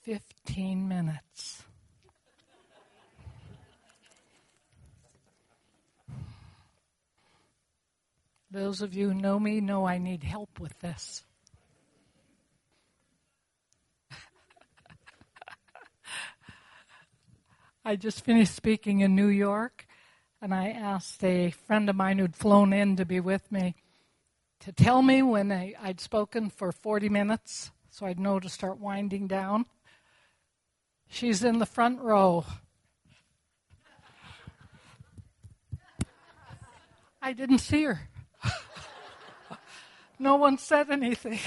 15 minutes. Those of you who know me know I need help with this. I just finished speaking in New York, and I asked a friend of mine who'd flown in to be with me to tell me when I'd spoken for 40 minutes, so I'd know to start winding down. She's in the front row. I didn't see her. No one said anything.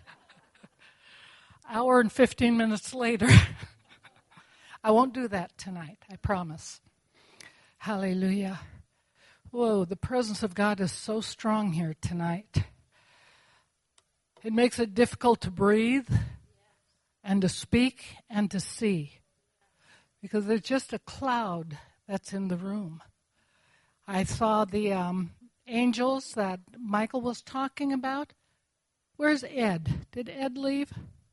Hour and 15 minutes later. I won't do that tonight, I promise. Hallelujah. Whoa, the presence of God is so strong here tonight. It makes it difficult to breathe and to speak and to see, because there's just a cloud that's in the room. I saw the angels that Michael was talking about. Where's Ed? Did Ed leave?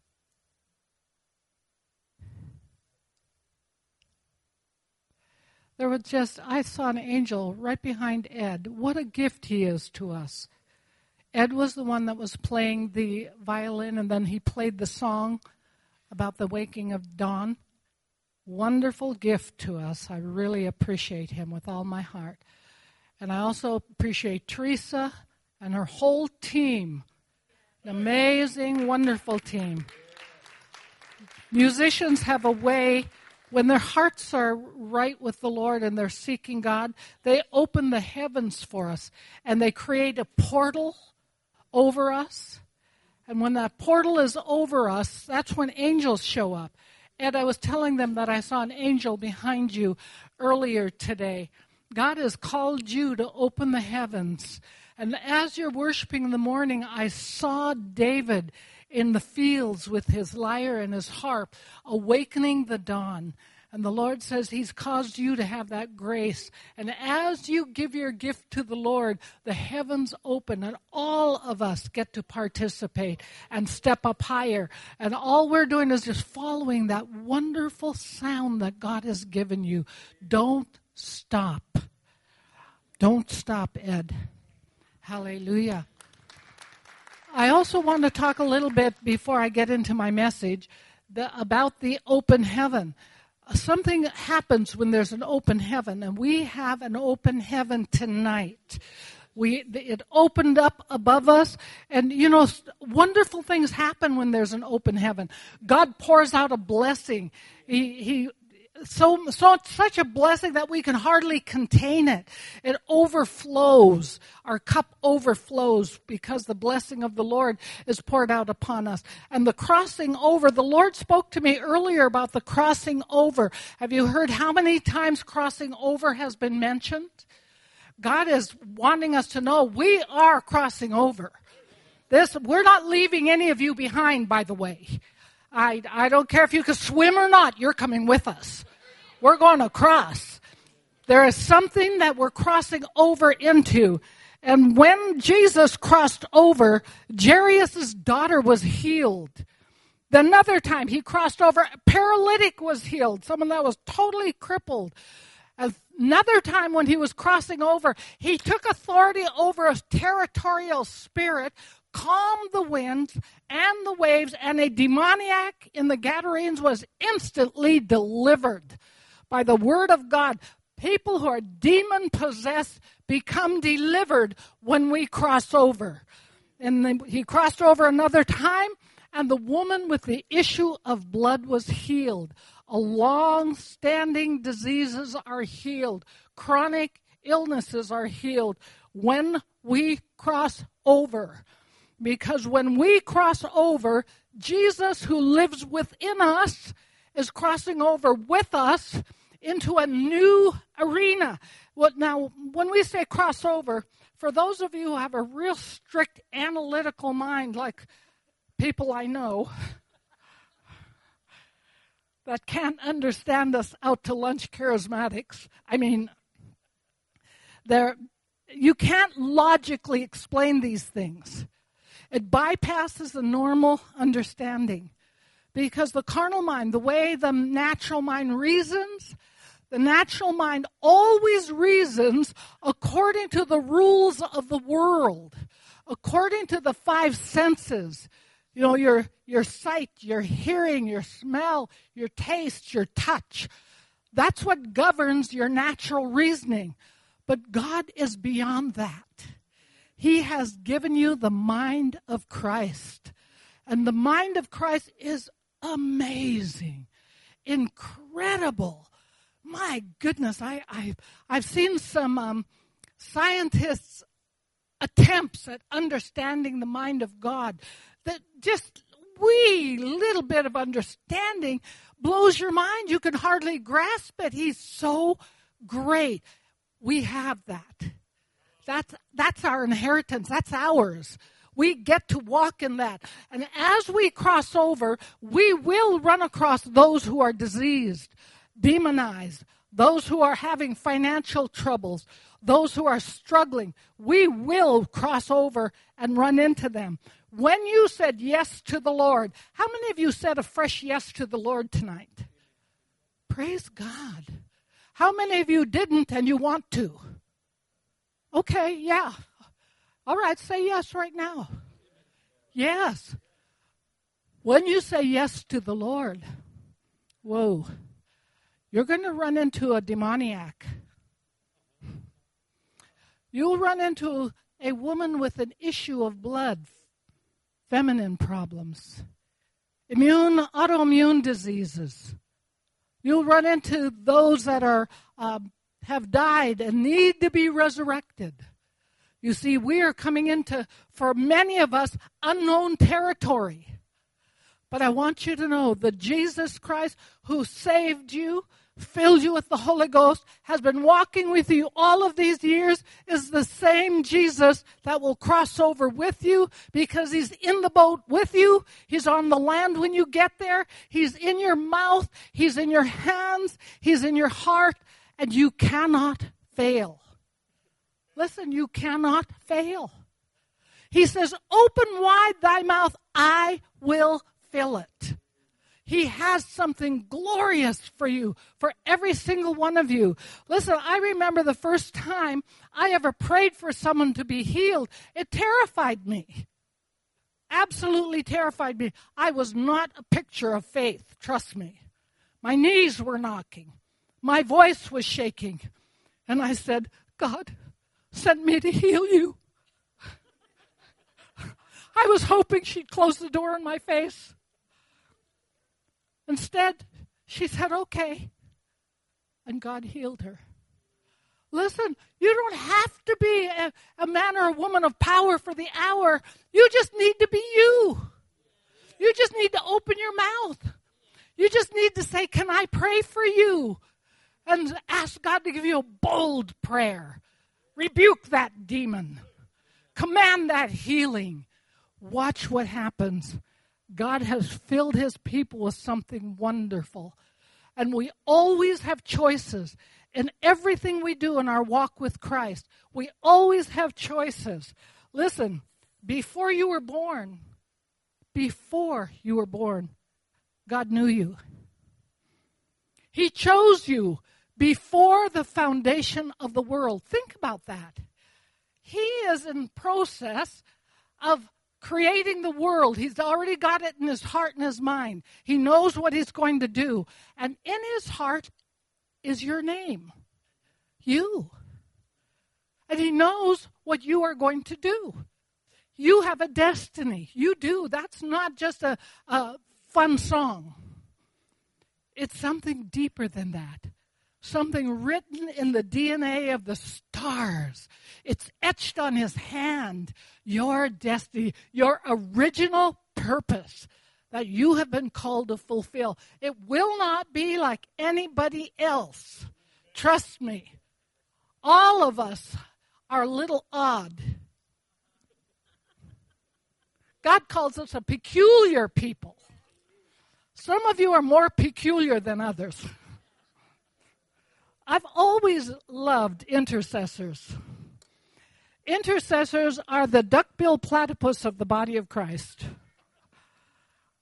I saw an angel right behind Ed. What a gift he is to us. Ed was the one that was playing the violin, and then he played the song about the waking of dawn. Wonderful gift to us. I really appreciate him with all my heart. And I also appreciate Teresa and her whole team. An amazing, wonderful team. Musicians have a way, when their hearts are right with the Lord and they're seeking God, they open the heavens for us and they create a portal over us. And when that portal is over us, that's when angels show up. Ed, I was telling them that I saw an angel behind you earlier today. God has called you to open the heavens. And as you're worshiping in the morning, I saw David in the fields with his lyre and his harp, awakening the dawn. And the Lord says he's caused you to have that grace. And as you give your gift to the Lord, the heavens open and all of us get to participate and step up higher. And all we're doing is just following that wonderful sound that God has given you. Don't stop. Don't stop, Ed. Hallelujah. I also want to talk a little bit before I get into my message about the open heaven. Something happens when there's an open heaven, and we have an open heaven tonight. It opened up above us, and wonderful things happen when there's an open heaven. God pours out a blessing. Such a blessing that we can hardly contain it. It overflows. Our cup overflows because the blessing of the Lord is poured out upon us. And the crossing over, the Lord spoke to me earlier about the crossing over. Have you heard how many times crossing over has been mentioned? God is wanting us to know we are crossing over. We're not leaving any of you behind, by the way. I don't care if you can swim or not, you're coming with us. We're going to cross. There is something that we're crossing over into. And when Jesus crossed over, Jairus' daughter was healed. Another time he crossed over, a paralytic was healed, someone that was totally crippled. Another time when he was crossing over, he took authority over a territorial spirit, calmed the winds and the waves, and a demoniac in the Gadarenes was instantly delivered by the word of God. People who are demon-possessed become delivered when we cross over. And he crossed over another time, and the woman with the issue of blood was healed. Long-standing diseases are healed. Chronic illnesses are healed when we cross over. Because when we cross over, Jesus, who lives within us, is crossing over with us into a new arena. Now, when we say crossover, for those of you who have a real strict analytical mind, like people I know, that can't understand us out to lunch charismatics, you can't logically explain these things. It bypasses the normal understanding. Because the carnal mind, the way the natural mind reasons, the natural mind always reasons according to the rules of the world, according to the five senses. You know, your sight, your hearing, your smell, your taste, your touch. That's what governs your natural reasoning. But God is beyond that. He has given you the mind of Christ. And the mind of Christ is amazing, incredible. My goodness, I've seen some scientists' attempts at understanding the mind of God that just wee little bit of understanding blows your mind. You can hardly grasp it. He's so great. We have that. That's our inheritance. That's ours. We get to walk in that. And as we cross over, we will run across those who are diseased, demonized, those who are having financial troubles, those who are struggling. We will cross over and run into them. When you said yes to the Lord, how many of you said a fresh yes to the Lord tonight? Praise God. How many of you didn't and you want to? Okay, yeah. All right, say yes right now. Yes. When you say yes to the Lord, whoa, you're going to run into a demoniac. You'll run into a woman with an issue of blood, feminine problems, autoimmune diseases. You'll run into those that are have died and need to be resurrected. You see, we are coming into, for many of us, unknown territory. But I want you to know that Jesus Christ, who saved you, filled you with the Holy Ghost, has been walking with you all of these years, is the same Jesus that will cross over with you because he's in the boat with you. He's on the land when you get there. He's in your mouth. He's in your hands. He's in your heart. And you cannot fail. Listen, you cannot fail. He says, open wide thy mouth, I will fill it. He has something glorious for you, for every single one of you. Listen, I remember the first time I ever prayed for someone to be healed. It terrified me. Absolutely terrified me. I was not a picture of faith, trust me. My knees were knocking. My voice was shaking. And I said, God, send me to heal you. I was hoping she'd close the door in my face. Instead, she said, okay. And God healed her. Listen, you don't have to be a man or a woman of power for the hour. You just need to be you. You just need to open your mouth. You just need to say, can I pray for you? And ask God to give you a bold prayer. Rebuke that demon. Command that healing. Watch what happens. God has filled his people with something wonderful. And we always have choices. In everything we do in our walk with Christ, we always have choices. Listen, before you were born, God knew you. He chose you before the foundation of the world. Think about that. He is in process of creating the world. He's already got it in his heart and his mind. He knows what he's going to do. And in his heart is your name. You. And he knows what you are going to do. You have a destiny. You do. That's not just a fun song. It's something deeper than that. Something written in the DNA of the stars. It's etched on his hand. Your destiny, your original purpose that you have been called to fulfill. It will not be like anybody else. Trust me. All of us are a little odd. God calls us a peculiar people. Some of you are more peculiar than others. I've always loved intercessors. Intercessors are the duck-billed platypus of the body of Christ. They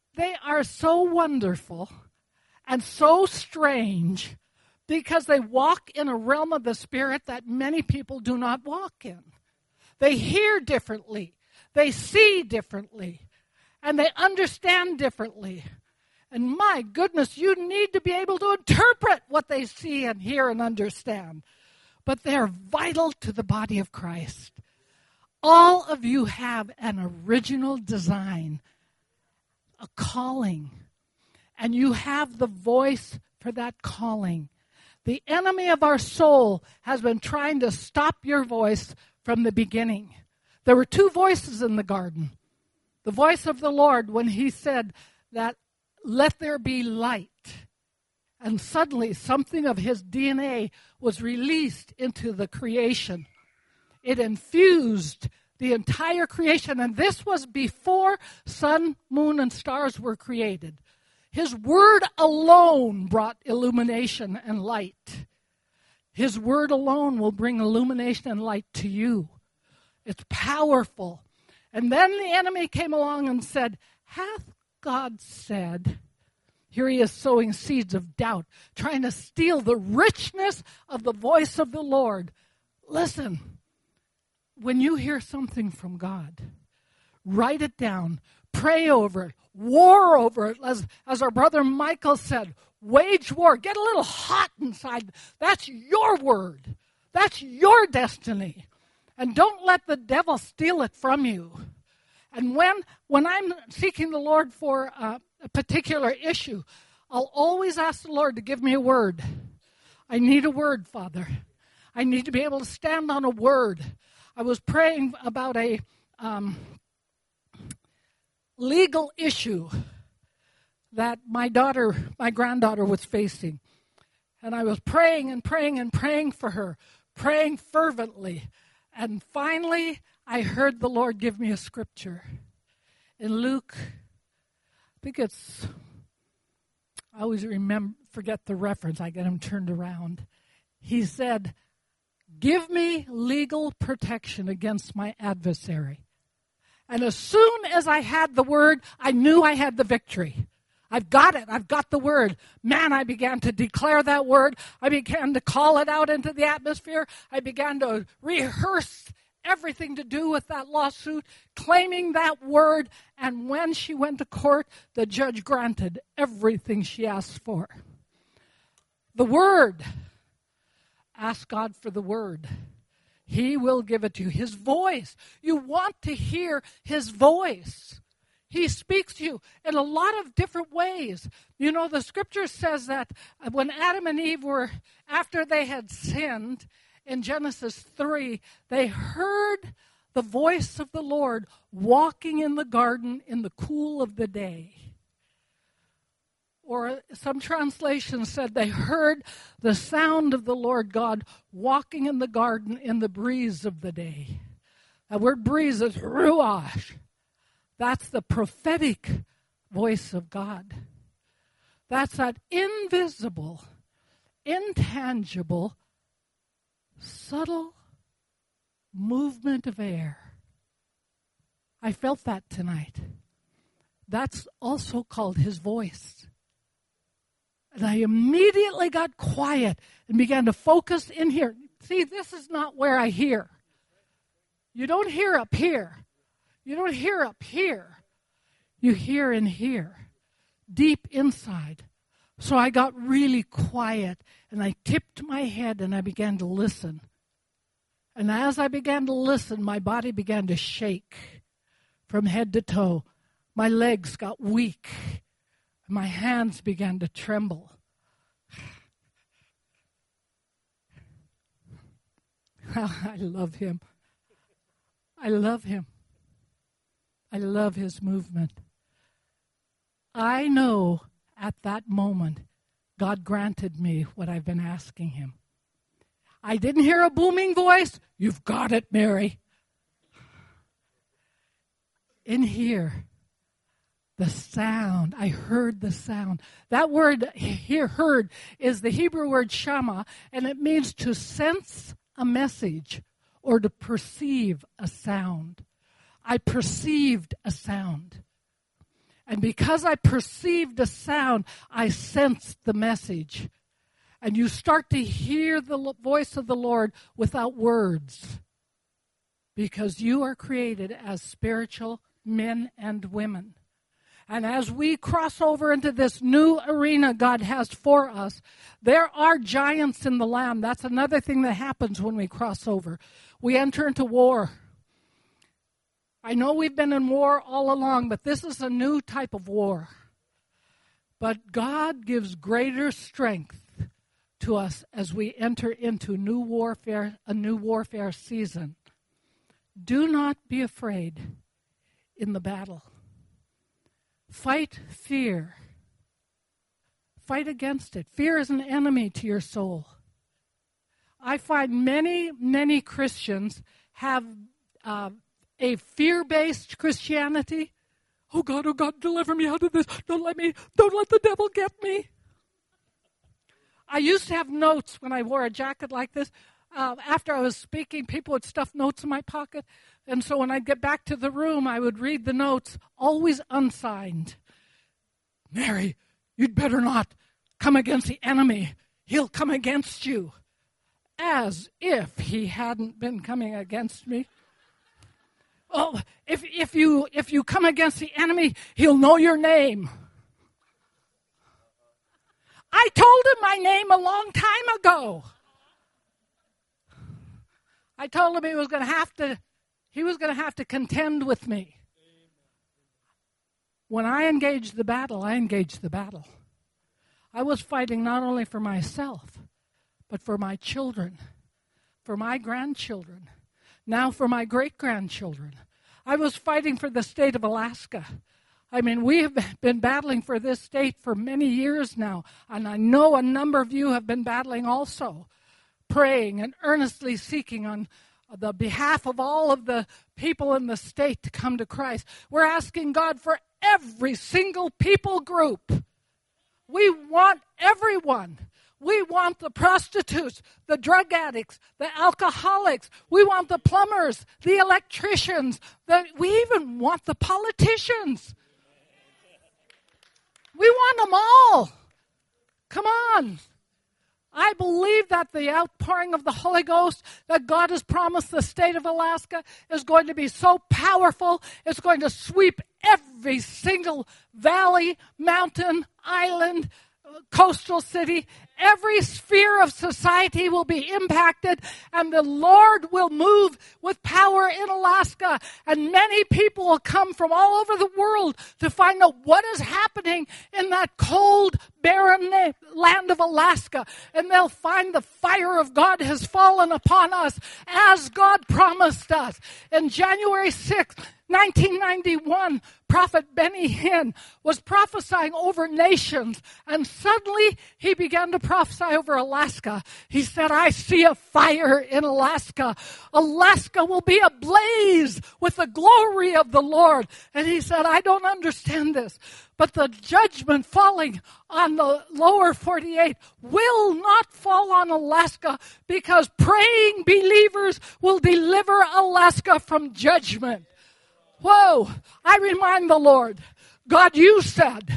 are so wonderful and so strange because they walk in a realm of the Spirit that many people do not walk in. They hear differently. They see differently. And they understand differently. And my goodness, you need to be able to interpret what they see and hear and understand. But they're vital to the body of Christ. All of you have an original design, a calling, and you have the voice for that calling. The enemy of our soul has been trying to stop your voice from the beginning. There were two voices in the garden. The voice of the Lord when he said that, "Let there be light." And suddenly something of his DNA was released into the creation. It infused the entire creation. And this was before sun, moon, and stars were created. His word alone brought illumination and light. His word alone will bring illumination and light to you. It's powerful. And then the enemy came along and said, "Hath God said?" Here he is sowing seeds of doubt, trying to steal the richness of the voice of the Lord. Listen, when you hear something from God, write it down, pray over it, war over it. As our brother Michael said, wage war, get a little hot inside. That's your word. That's your destiny. And don't let the devil steal it from you. And when I'm seeking the Lord for a particular issue, I'll always ask the Lord to give me a word. I need a word, Father. I need to be able to stand on a word. I was praying about a legal issue that my granddaughter was facing. And I was praying and praying and praying for her, praying fervently. And finally, I heard the Lord give me a scripture. In Luke, I think I always forget the reference. I get them turned around. He said, "Give me legal protection against my adversary." And as soon as I had the word, I knew I had the victory. I've got it. I've got the word. Man, I began to declare that word. I began to call it out into the atmosphere. I began to rehearse everything to do with that lawsuit, claiming that word. And when she went to court, the judge granted everything she asked for. The word. Ask God for the word. He will give it to you. His voice. You want to hear his voice. He speaks to you in a lot of different ways. You know, the scripture says that when Adam and Eve were, after they had sinned, in Genesis 3, they heard the voice of the Lord walking in the garden in the cool of the day. Or some translations said they heard the sound of the Lord God walking in the garden in the breeze of the day. That word breeze is ruach. That's the prophetic voice of God. That's that invisible, intangible, subtle movement of air. I felt that tonight. That's also called his voice. And I immediately got quiet and began to focus in here. See, this is not where I hear. You don't hear up here. You don't hear up here. You hear in here, deep inside. So I got really quiet and I tipped my head and I began to listen. And as I began to listen, my body began to shake from head to toe. My legs got weak. My hands began to tremble. I love him. I love him. I love his movement. I know at that moment God granted me what I've been asking him. I didn't hear a booming voice. You've got it, Mary. In here, the sound. I heard the sound. That word here, heard, is the Hebrew word shama, and it means to sense a message or to perceive a sound. I perceived a sound. And because I perceived a sound, I sensed the message. And you start to hear the voice of the Lord without words. Because you are created as spiritual men and women. And as we cross over into this new arena God has for us, there are giants in the land. That's another thing that happens when we cross over. We enter into war. I know we've been in war all along, but this is a new type of war. But God gives greater strength to us as we enter into a new warfare season. Do not be afraid in the battle. Fight fear. Fight against it. Fear is an enemy to your soul. I find many Christians have a fear-based Christianity. Oh God, deliver me out of this. Don't let the devil get me. I used to have notes when I wore a jacket like this. After I was speaking, people would stuff notes in my pocket. And so when I'd get back to the room, I would read the notes, always unsigned. Mary, you'd better not come against the enemy. He'll come against you. As if he hadn't been coming against me. Oh, if you come against the enemy, he'll know your name. I told him my name a long time ago. I told him he was going to have to contend with me. When I engaged the battle, I engaged the battle. I was fighting not only for myself, but for my children, for my grandchildren, now for my great-grandchildren. I was fighting for the state of Alaska. I mean, we have been battling for this state for many years now, and I know a number of you have been battling also, praying and earnestly seeking on the behalf of all of the people in the state to come to Christ. We're asking God for every single people group. We want everyone. We want the prostitutes, the drug addicts, the alcoholics. We want the plumbers, the electricians. We even want the politicians. We want them all. Come on. I believe that the outpouring of the Holy Ghost that God has promised the state of Alaska is going to be so powerful, it's going to sweep every single valley, mountain, island, coastal city. Every sphere of society will be impacted, and the Lord will move with power in Alaska, and many people will come from all over the world to find out what is happening in that cold, barren land of Alaska, and they'll find the fire of God has fallen upon us as God promised us. In January 6th, 1991, Prophet Benny Hinn was prophesying over nations, and suddenly he began to prophesy over Alaska. He said, I see a fire in Alaska. Alaska will be ablaze with the glory of the Lord. And he said, I don't understand this, but the judgment falling on the lower 48 will not fall on Alaska, because praying believers will deliver Alaska from judgment. Whoa, I remind the Lord, God, you said.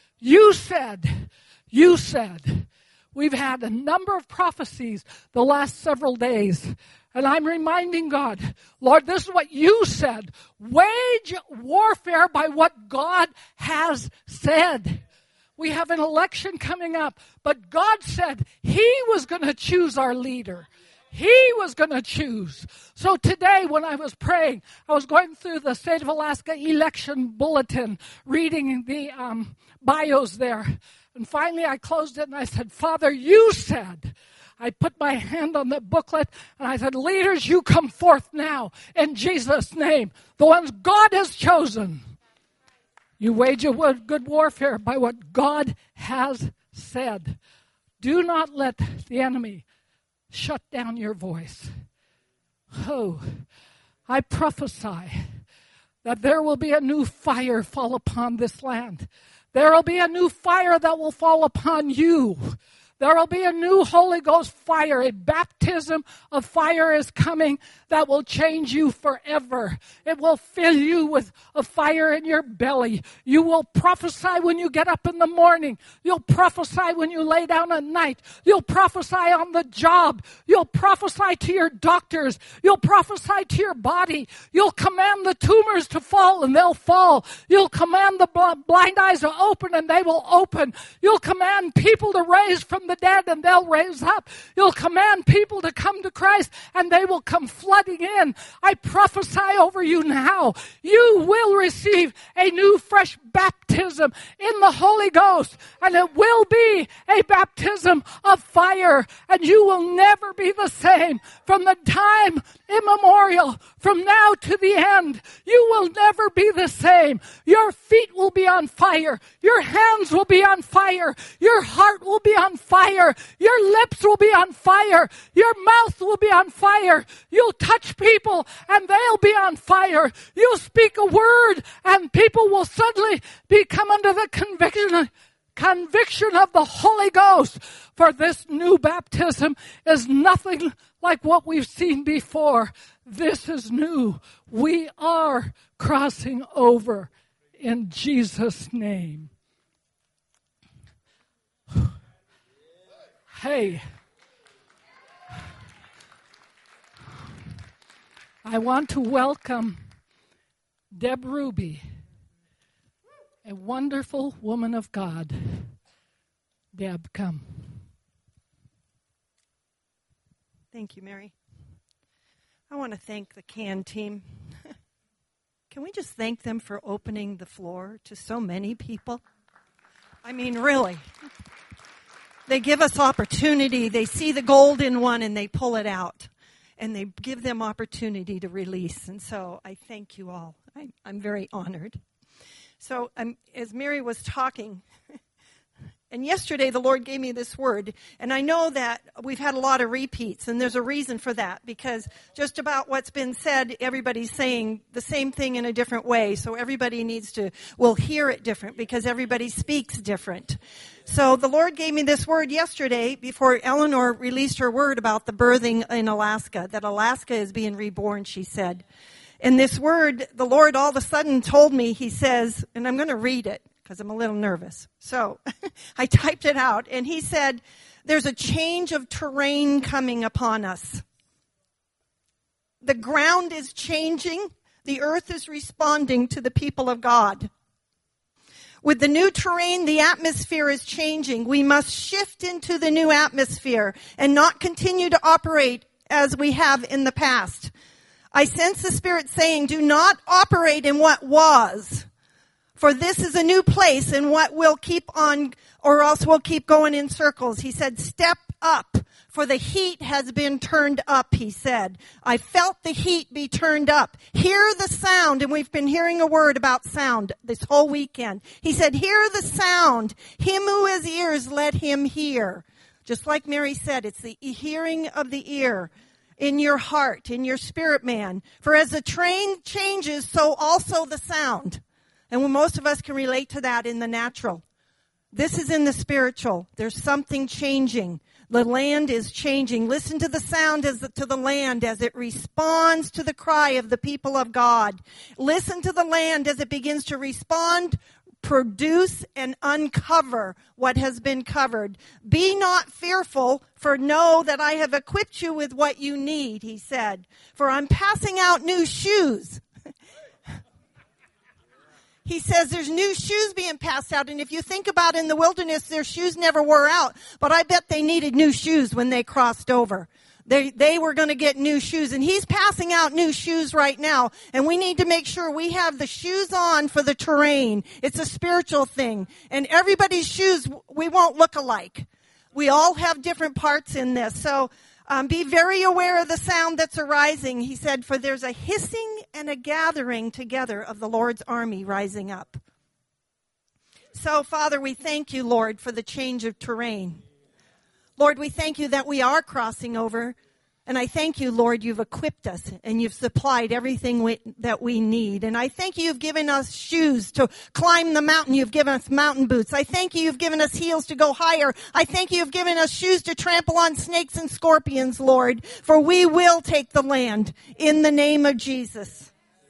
We've had a number of prophecies the last several days, and I'm reminding God, Lord, this is what you said. Wage warfare by what God has said. We have an election coming up, but God said He was going to choose our leader. He was going to choose. So today when I was praying, I was going through the State of Alaska election bulletin, reading the bios there. And finally I closed it and I said, Father, you said. I put my hand on the booklet and I said, leaders, you come forth now in Jesus' name. The ones God has chosen. You wage a good warfare by what God has said. Do not let the enemy shut down your voice. Oh, I prophesy that there will be a new fire fall upon this land. There will be a new fire that will fall upon you. There will be a new Holy Ghost fire. A baptism of fire is coming that will change you forever. It will fill you with a fire in your belly. You will prophesy when you get up in the morning. You'll prophesy when you lay down at night. You'll prophesy on the job. You'll prophesy to your doctors. You'll prophesy to your body. You'll command the tumors to fall and they'll fall. You'll command the blind eyes to open and they will open. You'll command people to raise from the dead and they'll raise up. You'll command people to come to Christ and they will come flooding in. I prophesy over you now. You will receive a new fresh baptism in the Holy Ghost, and it will be a baptism of fire, and you will never be the same from the time immemorial, from now to the end. You will never be the same. Your feet will be on fire. Your hands will be on fire. Your heart will be on fire. Your lips will be on fire. Your mouth will be on fire. You'll touch people and they'll be on fire. You'll speak a word and people will suddenly become under the conviction of the Holy Ghost. For this new baptism is nothing like what we've seen before. This is new. We are crossing over in Jesus' name. Hey, I want to welcome Deb Ruby, a wonderful woman of God. Deb, come. Thank you, Mary. I want to thank the CAN team. Can we just thank them for opening the floor to so many people? I mean, really. They give us opportunity. They see the gold in one and they pull it out. And they give them opportunity to release. And so I thank you all. I'm very honored. So as Mary was talking, and yesterday the Lord gave me this word, and I know that we've had a lot of repeats, and there's a reason for that, because just about what's been said, everybody's saying the same thing in a different way, so everybody will hear it different, because everybody speaks different. So the Lord gave me this word yesterday before Eleanor released her word about the birthing in Alaska, that Alaska is being reborn, she said. And this word, the Lord all of a sudden told me, he says, and I'm going to read it because I'm a little nervous. So I typed it out, and he said, there's a change of terrain coming upon us. The ground is changing. The earth is responding to the people of God. With the new terrain, the atmosphere is changing. We must shift into the new atmosphere and not continue to operate as we have in the past. I sense the Spirit saying, do not operate in what was, for this is a new place and what will keep on, or else we'll keep going in circles. He said, step up, for the heat has been turned up, he said. I felt the heat be turned up. Hear the sound, and we've been hearing a word about sound this whole weekend. He said, hear the sound. Him who has ears, let him hear. Just like Mary said, it's the hearing of the ear. In your heart, in your spirit man. For as the train changes, so also the sound. And when most of us can relate to that in the natural. This is in the spiritual. There's something changing. The land is changing. Listen to the sound to the land as it responds to the cry of the people of God. Listen to the land as it begins to respond, produce, and uncover what has been covered. Be not fearful, for know that I have equipped you with what you need, he said. For I'm passing out new shoes. He says there's new shoes being passed out. And if you think about in the wilderness, their shoes never wore out. But I bet they needed new shoes when they crossed over. They were going to get new shoes. And he's passing out new shoes right now. And we need to make sure we have the shoes on for the terrain. It's a spiritual thing. And everybody's shoes, we won't look alike. We all have different parts in this. So be very aware of the sound that's arising. He said, for there's a hissing and a gathering together of the Lord's army rising up. So, Father, we thank you, Lord, for the change of terrain. Lord, we thank you that we are crossing over And I thank you, Lord, you've equipped us and you've supplied everything that we need. And I thank you, you've given us shoes to climb the mountain. You've given us mountain boots. I thank you, you've given us heels to go higher. I thank you, you've given us shoes to trample on snakes and scorpions, Lord, for we will take the land in the name of Jesus.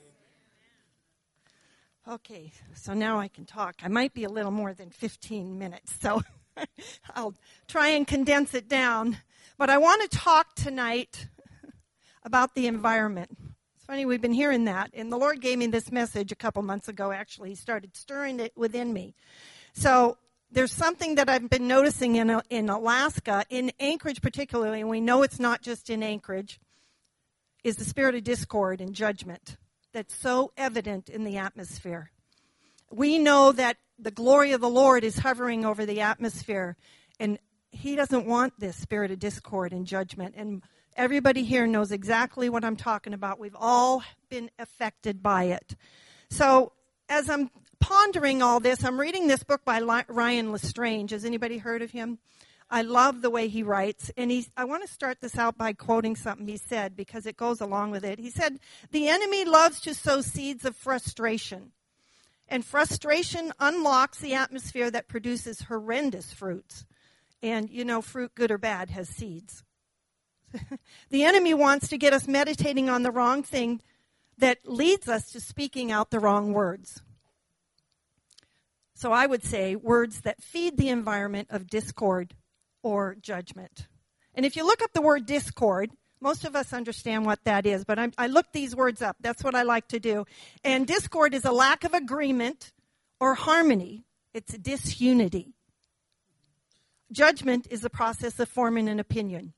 Okay, so now I can talk. I might be a little more than 15 minutes, so I'll try and condense it down. But I want to talk tonight about the environment. It's funny, we've been hearing that. And the Lord gave me this message a couple months ago, actually. He started stirring it within me. So there's something that I've been noticing in Alaska, in Anchorage particularly, and we know it's not just in Anchorage, is the spirit of discord and judgment that's so evident in the atmosphere. We know that the glory of the Lord is hovering over the atmosphere, and He doesn't want this spirit of discord and judgment. And everybody here knows exactly what I'm talking about. We've all been affected by it. So as I'm pondering all this, I'm reading this book by Ryan Lestrange. Has anybody heard of him? I love the way he writes. And I want to start this out by quoting something he said because it goes along with it. He said, "The enemy loves to sow seeds of frustration. And frustration unlocks the atmosphere that produces horrendous fruits." And, you know, fruit, good or bad, has seeds. The enemy wants to get us meditating on the wrong thing that leads us to speaking out the wrong words. So I would say words that feed the environment of discord or judgment. And if you look up the word discord, most of us understand what that is, but I looked these words up. That's what I like to do. And discord is a lack of agreement or harmony. It's disunity. Judgment is the process of forming an opinion.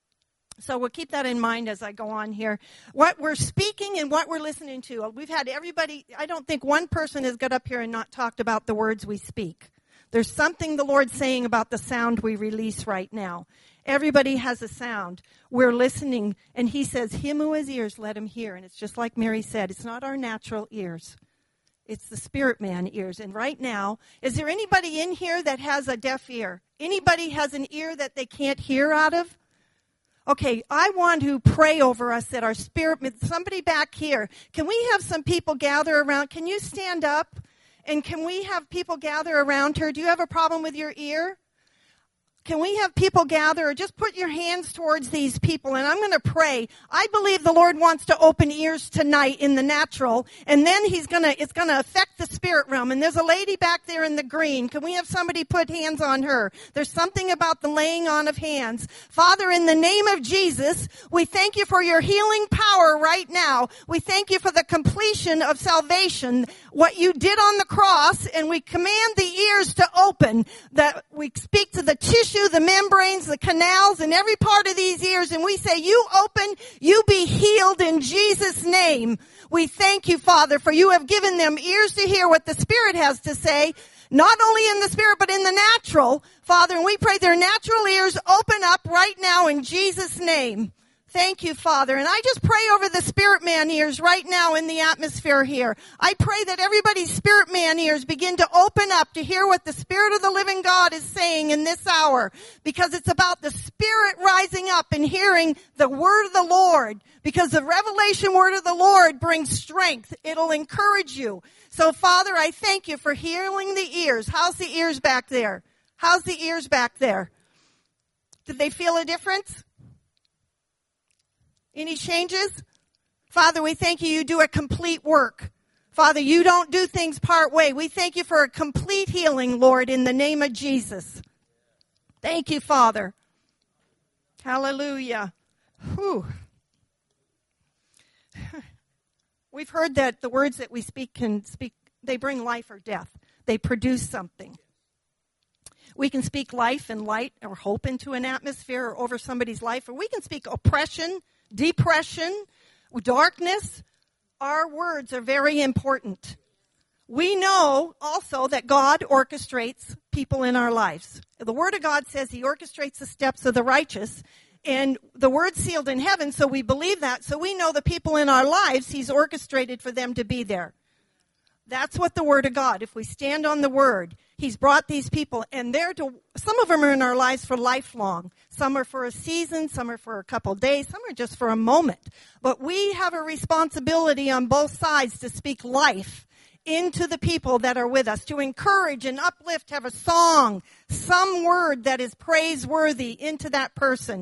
So we'll keep that in mind as I go on here. What we're speaking and what we're listening to. We've had everybody, I don't think one person has got up here and not talked about the words we speak. There's something the Lord's saying about the sound we release right now. Everybody has a sound. We're listening, and He says, "Him who has ears, let him hear." And it's just like Mary said, it's not our natural ears. It's the spirit man ears. And right now, is there anybody in here that has a deaf ear? Anybody has an ear that they can't hear out of? Okay, I want to pray over us that our spirit, somebody back here, can we have some people gather around? Can you stand up? And can we have people gather around her? Do you have a problem with your ear? Can we have people gather, or just put your hands towards these people, and I'm going to pray. I believe the Lord wants to open ears tonight in the natural, and then it's going to affect the spirit realm. And there's a lady back there in the green. Can we have somebody put hands on her? There's something about the laying on of hands. Father, in the name of Jesus, we thank you for your healing power right now. We thank you for the completion of salvation, what you did on the cross, and we command the ears to open, that we speak to the tissue, the membranes, the canals, and every part of these ears, and we say, you open, you be healed in Jesus' name. We thank you, Father, for you have given them ears to hear what the Spirit has to say, not only in the Spirit, but in the natural, Father, and we pray their natural ears open up right now in Jesus' name. Thank you, Father. And I just pray over the spirit man ears right now in the atmosphere here. I pray that everybody's spirit man ears begin to open up to hear what the Spirit of the living God is saying in this hour. Because it's about the Spirit rising up and hearing the word of the Lord. Because the revelation word of the Lord brings strength. It'll encourage you. So, Father, I thank you for healing the ears. How's the ears back there? How's the ears back there? Did they feel a difference? Any changes? Father, we thank you do a complete work. Father, you don't do things part way. We thank you for a complete healing, Lord, in the name of Jesus. Thank you, Father. Hallelujah. Whew. We've heard that the words that we speak they bring life or death. They produce something. We can speak life and light or hope into an atmosphere or over somebody's life, or we can speak oppression, depression, darkness. Our words are very important. We know also that God orchestrates people in our lives. The Word of God says He orchestrates the steps of the righteous, and the word's sealed in heaven, so we believe that. So we know the people in our lives, He's orchestrated for them to be there. That's what the Word of God, if we stand on the Word, He's brought these people, and some of them are in our lives for lifelong. Some are for a season, some are for a couple days, some are just for a moment. But we have a responsibility on both sides to speak life into the people that are with us, to encourage and uplift, have a song, some word that is praiseworthy into that person.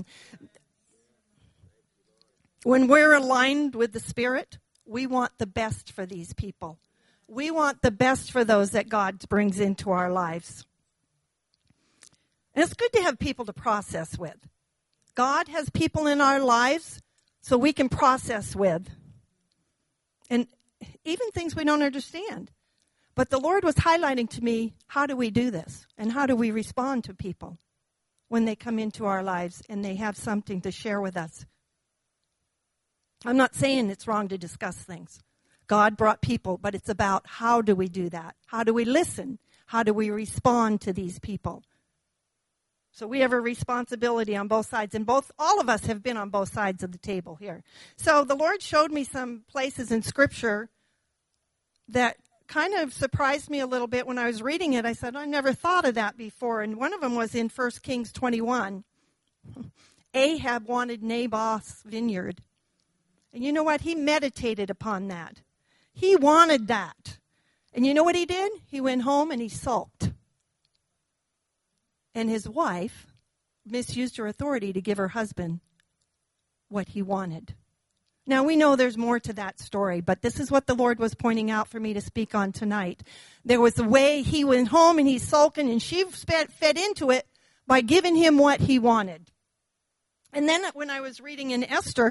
When we're aligned with the Spirit, we want the best for these people. We want the best for those that God brings into our lives. And it's good to have people to process with. God has people in our lives so we can process with. And even things we don't understand. But the Lord was highlighting to me, how do we do this? And how do we respond to people when they come into our lives and they have something to share with us? I'm not saying it's wrong to discuss things. God brought people, but it's about how do we do that? How do we listen? How do we respond to these people? So we have a responsibility on both sides, and all of us have been on both sides of the table here. So the Lord showed me some places in Scripture that kind of surprised me a little bit when I was reading it. I said, I never thought of that before, and one of them was in 1 Kings 21. Ahab wanted Naboth's vineyard. And you know what? He meditated upon that. He wanted that. And you know what he did? He went home and he sulked. And his wife misused her authority to give her husband what he wanted. Now, we know there's more to that story, but this is what the Lord was pointing out for me to speak on tonight. There was a way he went home and he's sulking, and she fed into it by giving him what he wanted. And then when I was reading in Esther,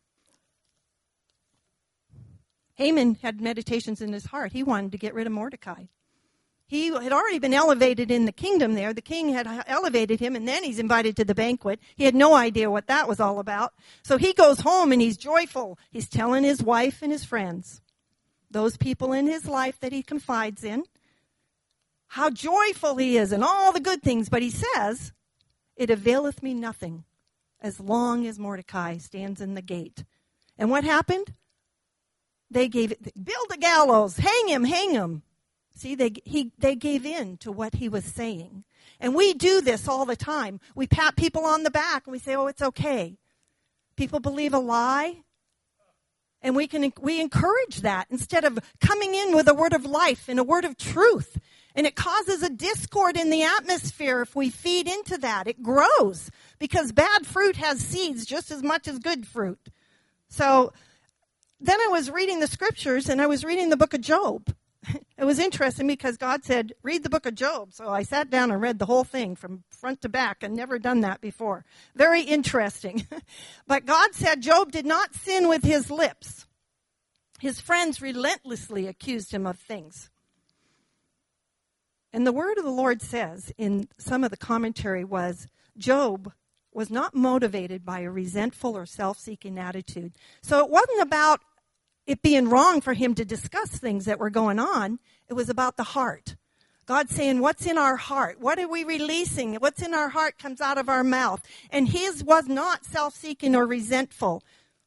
Haman had meditations in his heart. He wanted to get rid of Mordecai. He had already been elevated in the kingdom there. The king had elevated him, and then he's invited to the banquet. He had no idea what that was all about. So he goes home, and he's joyful. He's telling his wife and his friends, those people in his life that he confides in, how joyful he is and all the good things. But he says, it availeth me nothing as long as Mordecai stands in the gate. And what happened? They build a gallows, hang him. See, they gave in to what he was saying. And we do this all the time. We pat people on the back and we say, oh, it's okay. People believe a lie. And we encourage that instead of coming in with a word of life and a word of truth. And it causes a discord in the atmosphere if we feed into that. It grows because bad fruit has seeds just as much as good fruit. So then I was reading the scriptures, and I was reading the book of Job. It was interesting because God said, read the book of Job. So I sat down and read the whole thing from front to back. I'd never done that before. Very interesting. But God said Job did not sin with his lips. His friends relentlessly accused him of things. And the word of the Lord says in some of the commentary was, Job was not motivated by a resentful or self-seeking attitude. So it wasn't about it being wrong for him to discuss things that were going on. It was about the heart. God's saying, what's in our heart? What are we releasing? What's in our heart comes out of our mouth. And his was not self-seeking or resentful.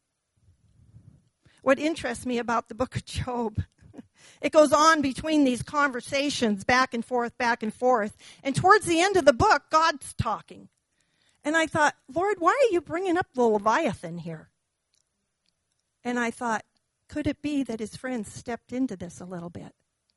What interests me about the book of Job, it goes on between these conversations back and forth. And towards the end of the book, God's talking. And I thought, Lord, why are you bringing up the Leviathan here? And I thought, could it be that his friends stepped into this a little bit?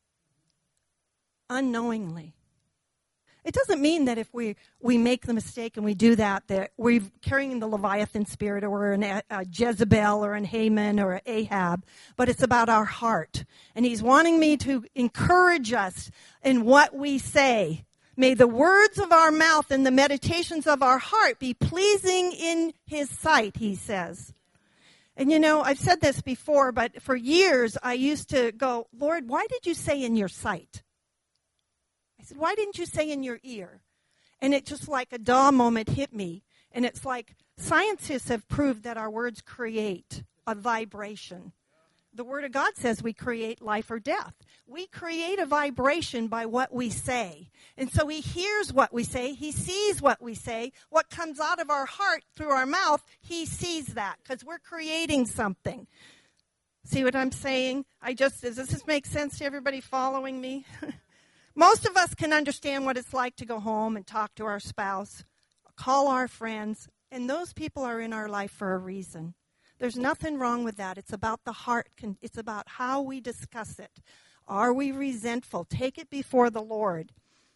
Unknowingly. It doesn't mean that if we make the mistake and we do that we're carrying the Leviathan spirit, or we're a Jezebel or an Haman or an Ahab, but it's about our heart. And he's wanting me to encourage us in what we say. May the words of our mouth and the meditations of our heart be pleasing in his sight, he says. And you know, I've said this before, but for years I used to go, Lord, why did you say in your sight? I said, why didn't you say in your ear? And it just like a daw moment hit me. And it's like scientists have proved that our words create a vibration. The Word of God says we create life or death. We create a vibration by what we say. And so he hears what we say. He sees what we say. What comes out of our heart through our mouth, he sees that because we're creating something. See what I'm saying? Does this make sense to everybody following me? Most of us can understand what it's like to go home and talk to our spouse, call our friends, and those people are in our life for a reason. There's nothing wrong with that. It's about the heart. It's about how we discuss it. Are we resentful? Take it before the Lord.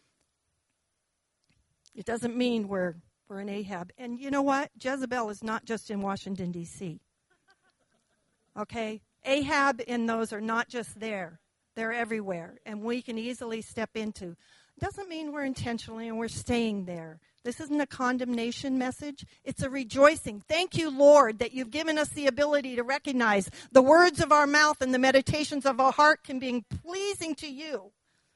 It doesn't mean we're an Ahab. And you know what? Jezebel is not just in Washington, D.C. Okay? Ahab and those are not just there. They're everywhere. And we can easily step into. Doesn't mean we're intentionally and we're staying there. This isn't a condemnation message. It's a rejoicing. Thank you, Lord, that you've given us the ability to recognize the words of our mouth and the meditations of our heart can be pleasing to you.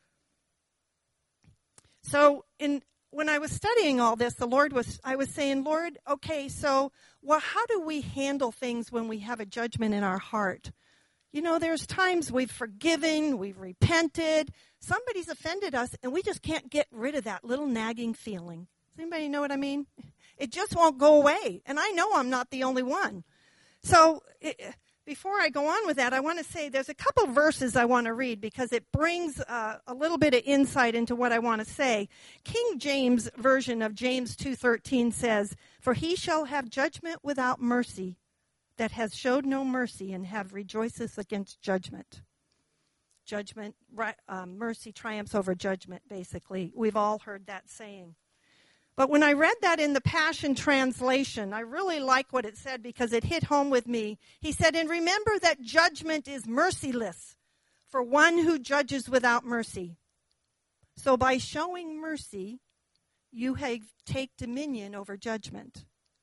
So when I was studying all this, I was saying, Lord, okay, so how do we handle things when we have a judgment in our heart? You know, there's times we've forgiven, we've repented, somebody's offended us, and we just can't get rid of that little nagging feeling. Does anybody know what I mean? It just won't go away, and I know I'm not the only one. So before I go on with that, I want to say there's a couple verses I want to read because it brings a little bit of insight into what I want to say. King James version of James 2:13 says, "For he shall have judgment without mercy, that has showed no mercy and have rejoiceth against judgment." Judgment, mercy triumphs over judgment, basically. We've all heard that saying. But when I read that in the Passion Translation, I really like what it said because it hit home with me. He said, "And remember that judgment is merciless for one who judges without mercy. So by showing mercy, you take dominion over judgment."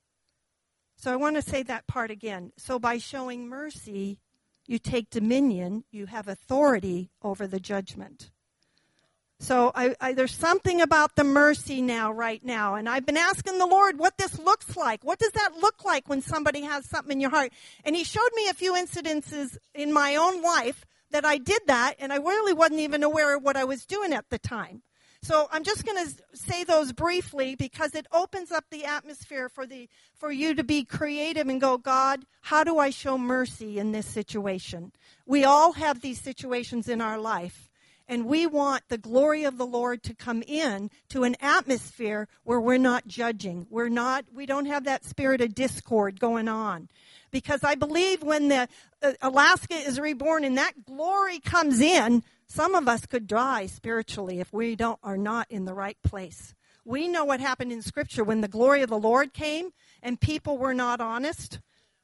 So I want to say that part again. So by showing mercy, you take dominion, you have authority over the judgment. So there's something about the mercy right now. And I've been asking the Lord what this looks like. What does that look like when somebody has something in your heart? And he showed me a few incidences in my own life that I did that, and I really wasn't even aware of what I was doing at the time. So I'm just going to say those briefly because it opens up the atmosphere for you to be creative and go, God, how do I show mercy in this situation? We all have these situations in our life, and we want the glory of the Lord to come in to an atmosphere where we're not judging. We don't have that spirit of discord going on. Because I believe when the Alaska is reborn and that glory comes in, some of us could die spiritually if we are not in the right place. We know what happened in Scripture when the glory of the Lord came and people were not honest.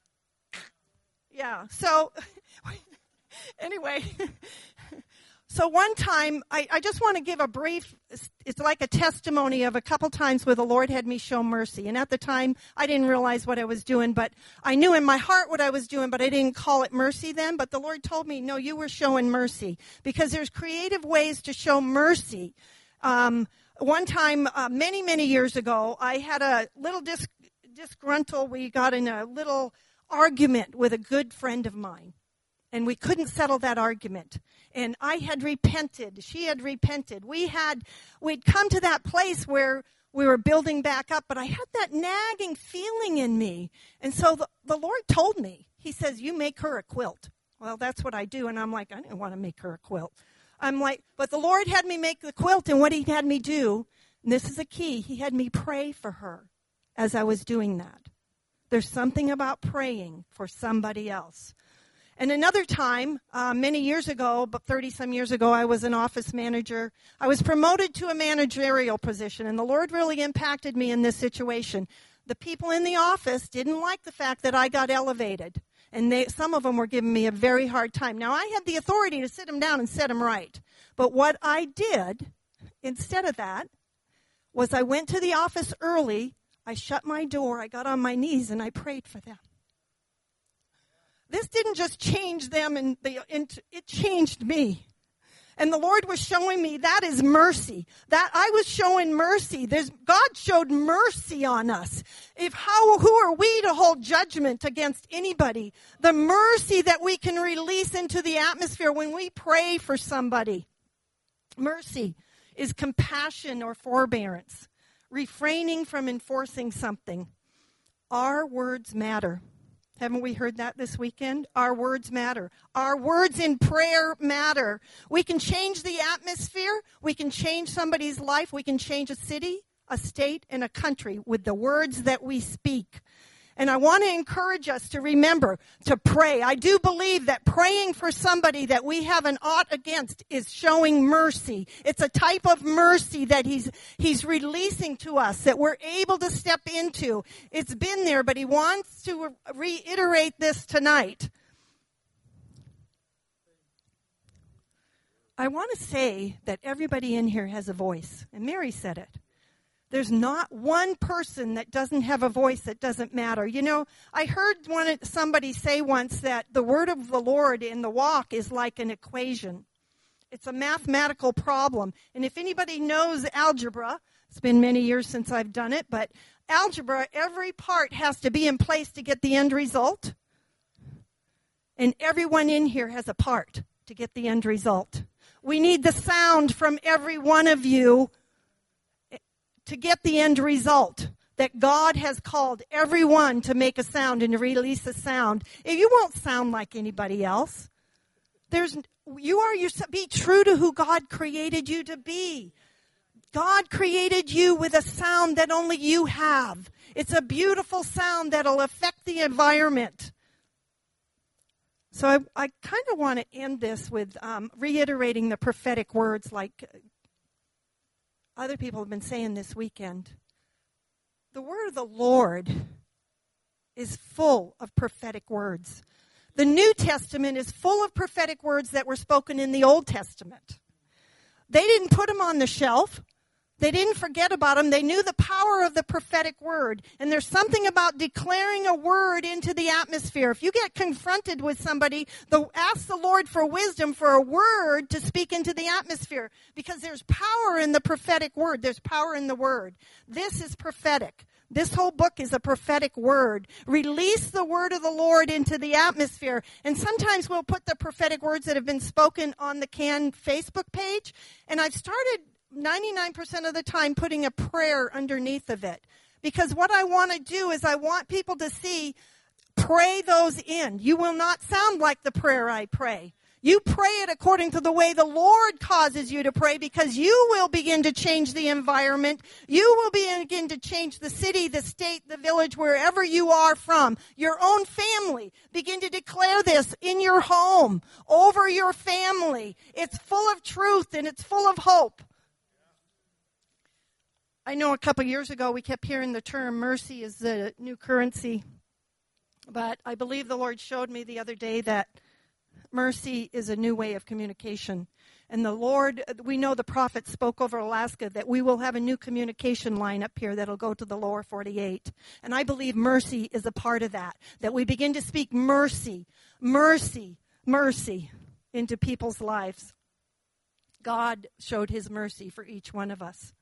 Yeah, so anyway, so one time, I just want to give a brief, it's like a testimony of a couple times where the Lord had me show mercy. And at the time, I didn't realize what I was doing, but I knew in my heart what I was doing, but I didn't call it mercy then. But the Lord told me, no, you were showing mercy. Because there's creative ways to show mercy. One time, many, many years ago, I had a little disgruntled, we got in a little argument with a good friend of mine. And we couldn't settle that argument. And I had repented. She had repented. We'd come to that place where we were building back up, but I had that nagging feeling in me. And so the Lord told me, he says, you make her a quilt. Well, that's what I do. And I'm like, I didn't want to make her a quilt. I'm like, but the Lord had me make the quilt, and what he had me do, and this is a key, he had me pray for her as I was doing that. There's something about praying for somebody else. And another time, many years ago, about 30-some years ago, I was an office manager. I was promoted to a managerial position, and the Lord really impacted me in this situation. The people in the office didn't like the fact that I got elevated, and some of them were giving me a very hard time. Now, I had the authority to sit them down and set them right. But what I did, instead of that, was I went to the office early, I shut my door, I got on my knees, and I prayed for them. This didn't just change them, it changed me. And the Lord was showing me that is mercy. That I was showing mercy. God showed mercy on us. Who are we to hold judgment against anybody? The mercy that we can release into the atmosphere when we pray for somebody. Mercy is compassion or forbearance, refraining from enforcing something. Our words matter. Haven't we heard that this weekend? Our words matter. Our words in prayer matter. We can change the atmosphere. We can change somebody's life. We can change a city, a state, and a country with the words that we speak. And I want to encourage us to remember to pray. I do believe that praying for somebody that we have an ought against is showing mercy. It's a type of mercy that he's releasing to us that we're able to step into. It's been there, but he wants to reiterate this tonight. I want to say that everybody in here has a voice, and Mary said it. There's not one person that doesn't have a voice that doesn't matter. You know, I heard somebody say once that the word of the Lord in the walk is like an equation. It's a mathematical problem. And if anybody knows algebra, it's been many years since I've done it, but algebra, every part has to be in place to get the end result. And everyone in here has a part to get the end result. We need the sound from every one of you to get the end result, that God has called everyone to make a sound and to release a sound. You won't sound like anybody else. Be true to who God created you to be. God created you with a sound that only you have. It's a beautiful sound that'll affect the environment. So I kind of want to end this with reiterating the prophetic words like other people have been saying this weekend. The word of the Lord is full of prophetic words. The New Testament is full of prophetic words that were spoken in the Old Testament. They didn't put them on the shelf. They didn't forget about them. They knew the power of the prophetic word. And there's something about declaring a word into the atmosphere. If you get confronted with somebody, ask the Lord for wisdom for a word to speak into the atmosphere. Because there's power in the prophetic word. There's power in the word. This is prophetic. This whole book is a prophetic word. Release the word of the Lord into the atmosphere. And sometimes we'll put the prophetic words that have been spoken on the CAN Facebook page. And I've started 99% of the time putting a prayer underneath of it. Because what I want to do is I want people to pray those in. You will not sound like the prayer I pray. You pray it according to the way the Lord causes you to pray, because you will begin to change the environment. You will begin to change the city, the state, the village, wherever you are from. Your own family. Begin to declare this in your home, over your family. It's full of truth and it's full of hope. I know a couple years ago we kept hearing the term mercy is the new currency. But I believe the Lord showed me the other day that mercy is a new way of communication. And the Lord, we know the prophet spoke over Alaska that we will have a new communication line up here that'll go to the lower 48. And I believe mercy is a part of that. That we begin to speak mercy, mercy, mercy into people's lives. God showed his mercy for each one of us.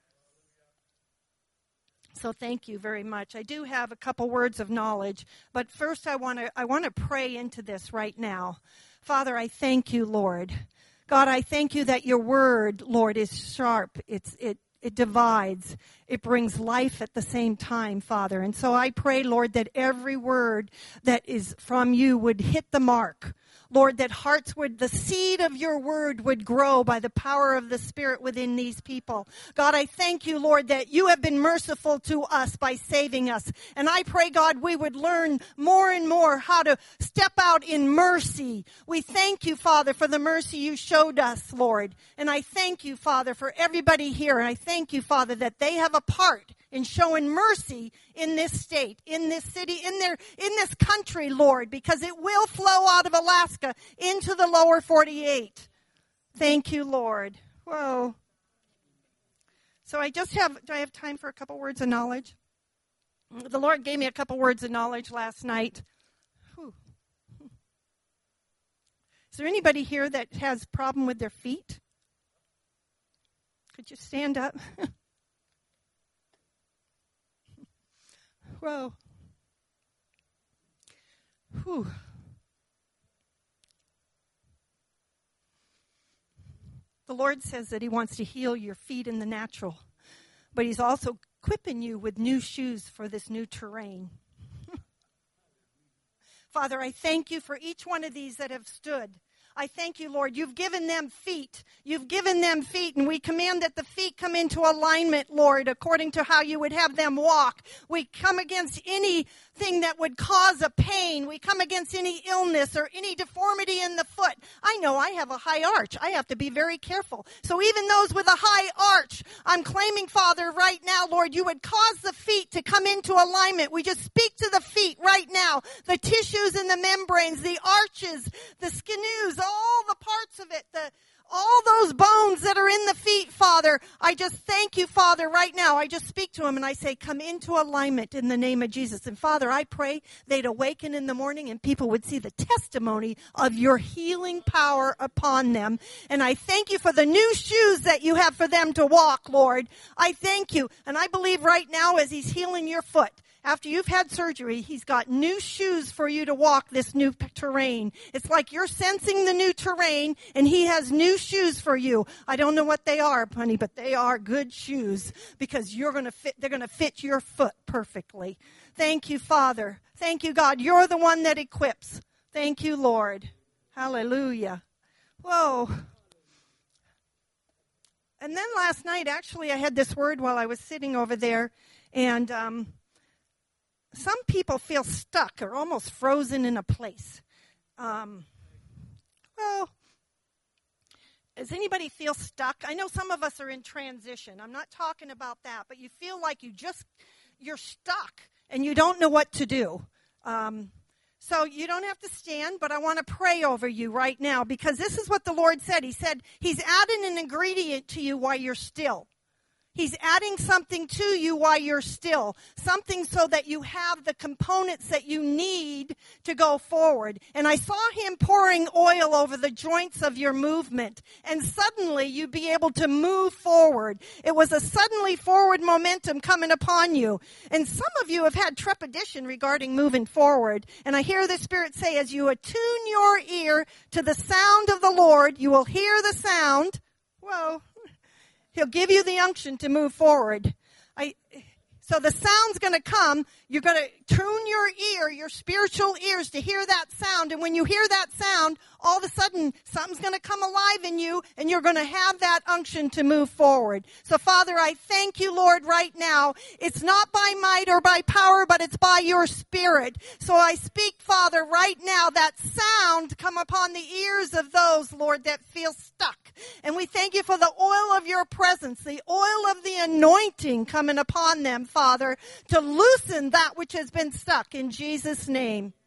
So thank you very much. I do have a couple words of knowledge, but first I want to pray into this right now. Father, I thank you, Lord. God, I thank you that your word, Lord, is sharp. It divides. It brings life at the same time, Father. And so I pray, Lord, that every word that is from you would hit the mark. Lord, that the seed of your word would grow by the power of the Spirit within these people. God, I thank you, Lord, that you have been merciful to us by saving us. And I pray, God, we would learn more and more how to step out in mercy. We thank you, Father, for the mercy you showed us, Lord. And I thank you, Father, for everybody here. And I thank you, Father, that they have a part in showing mercy in this state, in this city, in this country, Lord, because it will flow out of Alaska into the lower 48. Thank you, Lord. Whoa. So do I have time for a couple words of knowledge? The Lord gave me a couple words of knowledge last night. Whew. Is there anybody here that has a problem with their feet? Could you stand up? Whoa. Whew. The Lord says that he wants to heal your feet in the natural, but he's also equipping you with new shoes for this new terrain. Father, I thank you for each one of these that have stood. I thank you, Lord. You've given them feet. You've given them feet, and we command that the feet come into alignment, Lord, according to how you would have them walk. We come against anything that would cause a pain. We come against any illness or any deformity in the foot. I know I have a high arch. I have to be very careful. So even those with a high arch, I'm claiming, Father, right now, Lord, you would cause the feet to come into alignment. We just speak to the feet right now, the tissues and the membranes, the arches, the sinews, all the parts of it, all those bones that are in the feet, Father. I just thank you, Father, right now. I just speak to them and I say, come into alignment in the name of Jesus. And Father, I pray they'd awaken in the morning and people would see the testimony of your healing power upon them. And I thank you for the new shoes that you have for them to walk, Lord. I thank you. And I believe right now as he's healing your foot, after you've had surgery, he's got new shoes for you to walk this new terrain. It's like you're sensing the new terrain, and he has new shoes for you. I don't know what they are, honey, but they are good shoes because they're going to fit your foot perfectly. Thank you, Father. Thank you, God. You're the one that equips. Thank you, Lord. Hallelujah. Whoa. And then last night, actually, I had this word while I was sitting over there, and some people feel stuck or almost frozen in a place. Well, does anybody feel stuck? I know some of us are in transition. I'm not talking about that, but you feel like you're stuck and you don't know what to do. So you don't have to stand, but I want to pray over you right now because this is what the Lord said. He said he's adding an ingredient to you while you're still. He's adding something to you while you're still, something so that you have the components that you need to go forward. And I saw him pouring oil over the joints of your movement, and suddenly you'd be able to move forward. It was a suddenly forward momentum coming upon you. And some of you have had trepidation regarding moving forward. And I hear the Spirit say, as you attune your ear to the sound of the Lord, you will hear the sound. Whoa. He'll give you the unction to move forward. So the sound's going to come. You're going to tune your ear, your spiritual ears, to hear that sound. And when you hear that sound, all of a sudden, something's going to come alive in you, and you're going to have that unction to move forward. So, Father, I thank you, Lord, right now. It's not by might or by power, but it's by your Spirit. So I speak, Father, right now, that sound come upon the ears of those, Lord, that feel stuck. And we thank you for the oil of your presence, the oil of the anointing coming upon them, Father, to loosen that which has been stuck in Jesus' name.